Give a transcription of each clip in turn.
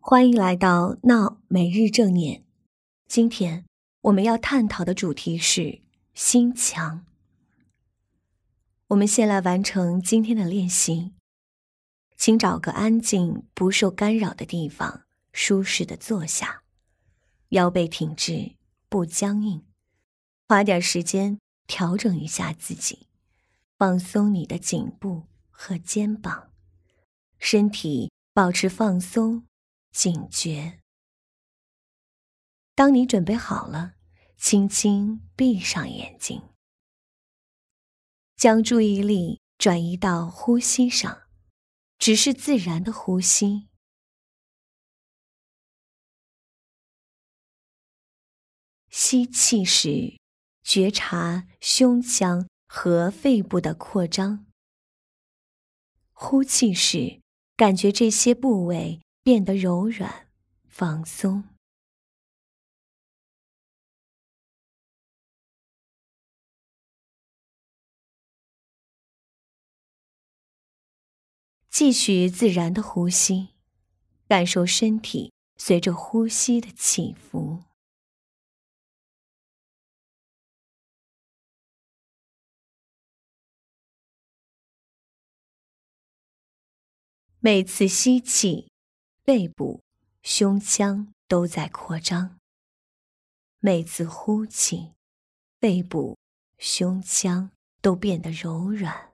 欢迎来到闹每日正念。今天我们要探讨的主题是心墙。我们先来完成今天的练习，请找个安静、不受干扰的地方，舒适的坐下，腰背挺直，不僵硬。花点时间调整一下自己，放松你的颈部和肩膀，身体保持放松、警觉。当你准备好了，轻轻闭上眼睛，将注意力转移到呼吸上，只是自然的呼吸。吸气时，觉察胸腔和肺部的扩张；呼气时，感觉这些部位变得柔软、放松。继续自然的呼吸，感受身体随着呼吸的起伏。每次吸气，背部、胸腔都在扩张；每次呼气，背部、胸腔都变得柔软。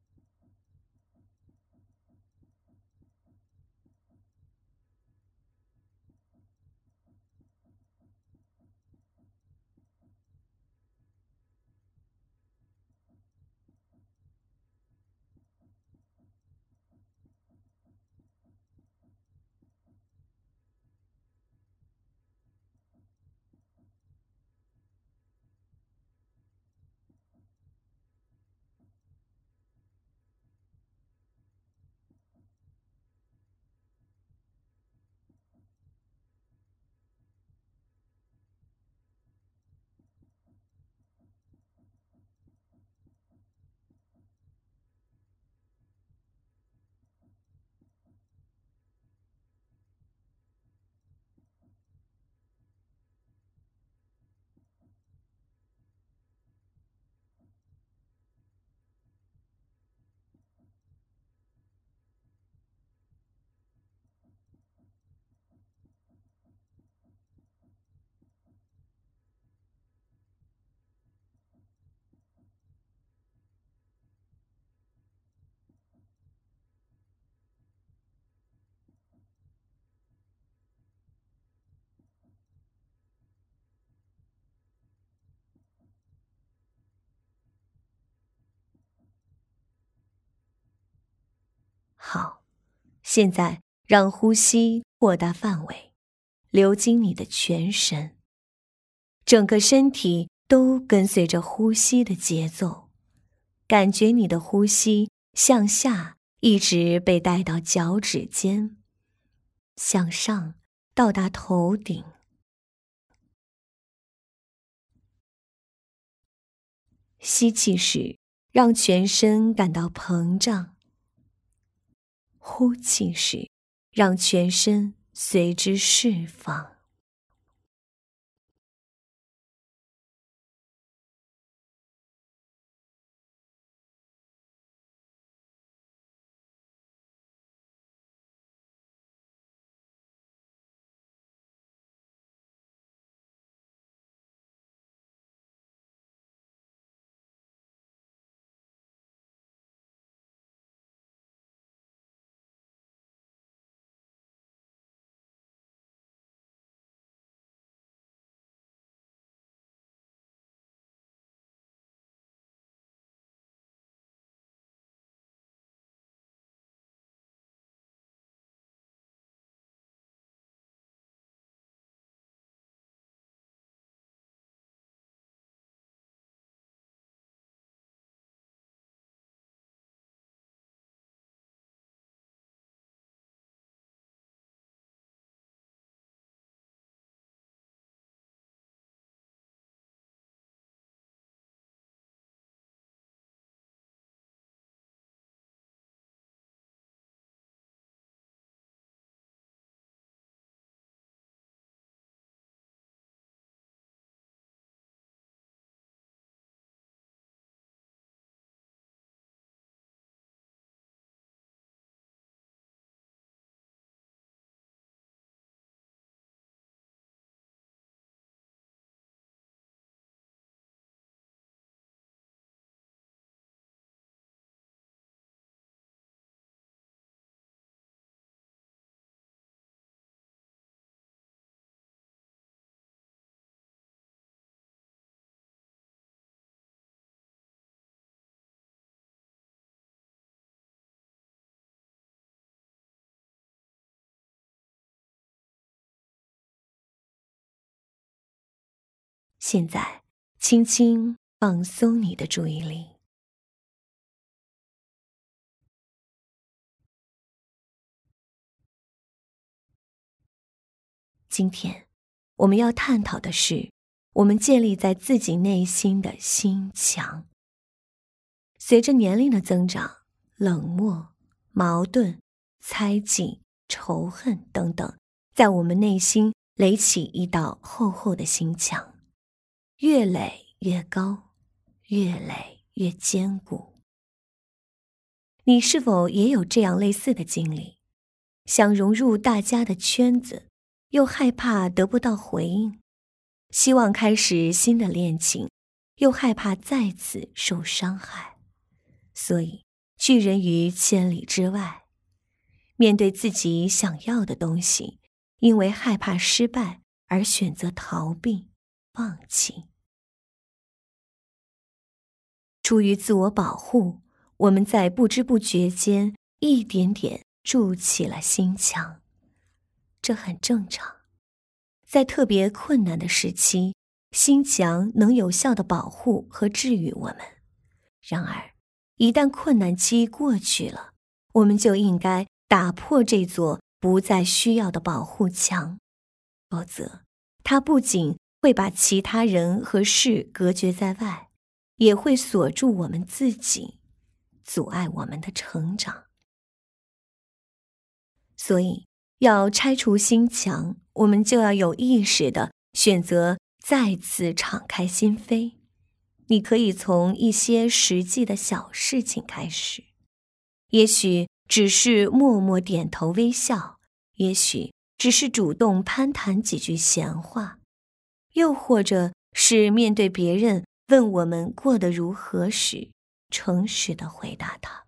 好，现在让呼吸扩大范围，流经你的全身，整个身体都跟随着呼吸的节奏，感觉你的呼吸向下一直被带到脚趾尖，向上到达头顶。吸气时，让全身感到膨胀；呼气时，让全身随之释放。 现在，轻轻放松你的注意力。今天，我们要探讨的是，我们建立在自己内心的心墙。随着年龄的增长，冷漠、矛盾、猜忌、仇恨等等，在我们内心垒起一道厚厚的心墙，越垒越高，越垒越坚固。你是否也有这样类似的经历？想融入大家的圈子，又害怕得不到回应；希望开始新的恋情，又害怕再次受伤害。所以，拒人于千里之外。面对自己想要的东西，因为害怕失败而选择逃避、放弃。出于自我保护，我们在不知不觉间一点点筑起了心墙。这很正常。在特别困难的时期，心墙能有效地保护和治愈我们。然而，一旦困难期过去了，我们就应该打破这座不再需要的保护墙，否则，它不仅会把其他人和事隔绝在外，也会锁住我们自己，阻碍我们的成长。所以，要拆除心墙，我们就要有意识地选择再次敞开心扉。你可以从一些实际的小事情开始，也许只是默默点头微笑，也许只是主动攀谈几句闲话，又或者是面对别人问我们过得如何时，诚实地回答他。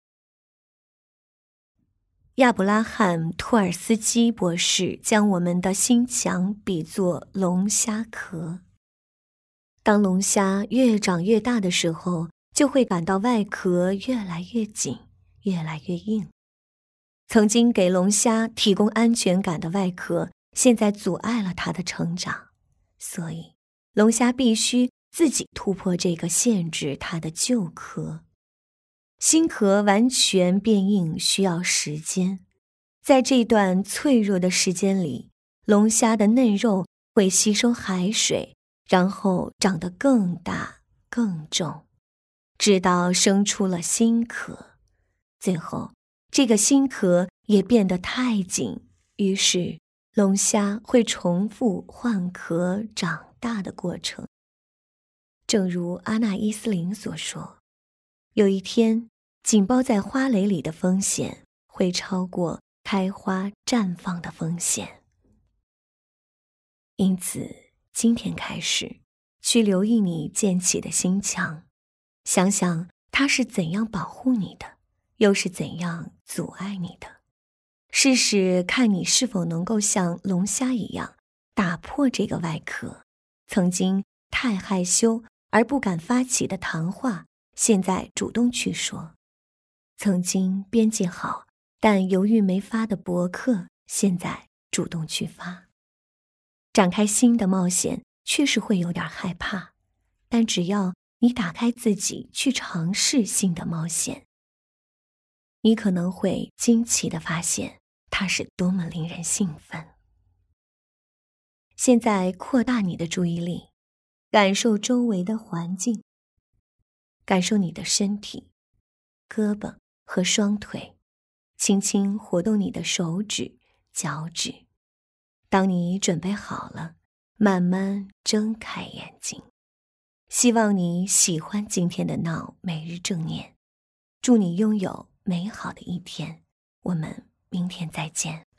亚伯拉罕·托尔斯基博士将我们的心墙比作龙虾壳。当龙虾越长越大的时候，就会感到外壳越来越紧，越来越硬。曾经给龙虾提供安全感的外壳，现在阻碍了它的成长。所以，龙虾必须自己突破这个限制它的旧壳。新壳完全变硬需要时间，在这段脆弱的时间里，龙虾的嫩肉会吸收海水，然后长得更大更重，直到生出了新壳。最后，这个新壳也变得太紧，于是龙虾会重复换壳长大的过程。正如阿纳伊斯林所说，有一天，紧包在花蕾里的风险会超过开花绽放的风险。因此，今天开始，去留意你建起的心墙，想想它是怎样保护你的，又是怎样阻碍你的。试试看你是否能够像龙虾一样，打破这个外壳。曾经太害羞而不敢发起的谈话，现在主动去说；曾经编辑好但犹豫没发的博客，现在主动去发。展开新的冒险确实会有点害怕，但只要你打开自己去尝试新的冒险，你可能会惊奇地发现它是多么令人兴奋。现在扩大你的注意力，感受周围的环境，感受你的身体、胳膊和双腿，轻轻活动你的手指、脚趾。当你准备好了，慢慢睁开眼睛。希望你喜欢今天的闹每日正念，祝你拥有美好的一天。我们明天再见。